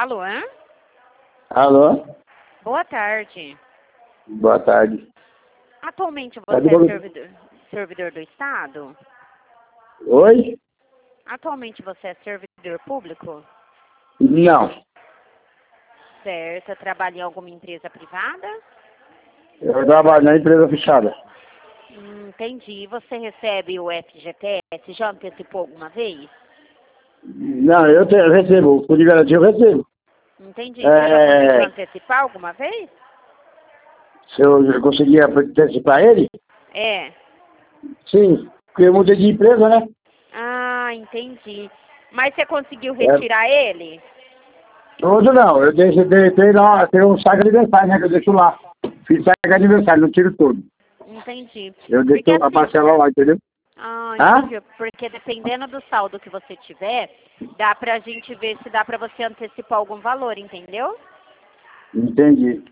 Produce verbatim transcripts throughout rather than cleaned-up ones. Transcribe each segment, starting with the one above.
Alô? Hein? Alô? Boa tarde. Boa tarde. Atualmente você Cadê é o- servidor, servidor do Estado? Oi? Atualmente você é servidor público? Não. Certo. Trabalha em alguma empresa privada? Eu trabalho na empresa fechada. Hum, entendi. Você recebe o F G T S? Já antecipou alguma vez? Não, eu, te, eu recebo. Por de garantia eu recebo. Entendi. Você já É, conseguiu antecipar alguma vez? se eu, eu conseguia antecipar ele? É. Sim. Porque eu mudei de empresa, né? Ah, entendi. Mas você conseguiu É. retirar ele? Tudo não. Eu deixei, deixei lá, tem um saco de aniversário, né? Que eu deixo lá. Fiz saco de aniversário, não tiro tudo. Entendi. Eu deixo Porque a assim... parcela lá, entendeu? Ah, Hã? entendi. Porque dependendo do saldo que você tiver, dá pra gente ver se dá pra você antecipar algum valor, entendeu? Entendi.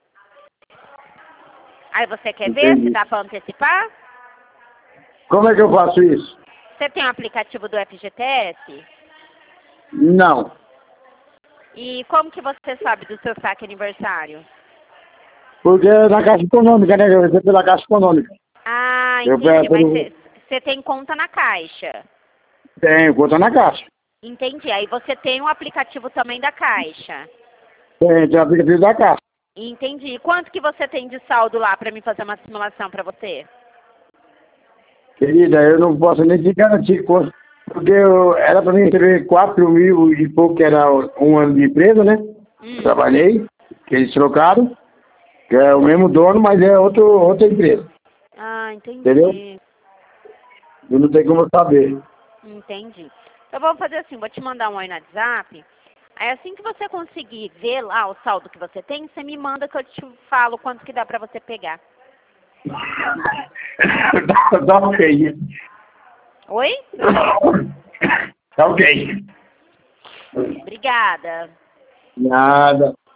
Aí você quer ver se Entendi. dá pra antecipar? Como é que eu faço isso? Você tem o aplicativo do F G T S? Não. E como que você sabe do seu saque aniversário? Porque é na Caixa Econômica, né? Eu recebo pela Caixa Econômica. Ah, Eu entendi. peço Mas no... você você tem conta na Caixa. Tenho conta na Caixa. Entendi. Aí você tem um aplicativo também da Caixa. Tenho, tenho aplicativo da Caixa. Entendi. E quanto que você tem de saldo lá pra mim fazer uma simulação pra você? Querida, eu não posso nem te garantir quanto. Porque eu, era para mim receber quatro mil e pouco, que era um ano de empresa, né? Eu Hum. trabalhei, que eles trocaram, que é o mesmo dono, mas é outro, outra empresa. Ah, entendi. Entendeu? Eu não tenho como eu saber. Entendi. Então vamos fazer assim, vou te mandar um oi no WhatsApp. Aí assim que você conseguir ver lá o saldo que você tem, você me manda que eu te falo quanto que dá pra você pegar. Tá, tá ok. Oi? Tá ok. Obrigada. Nada.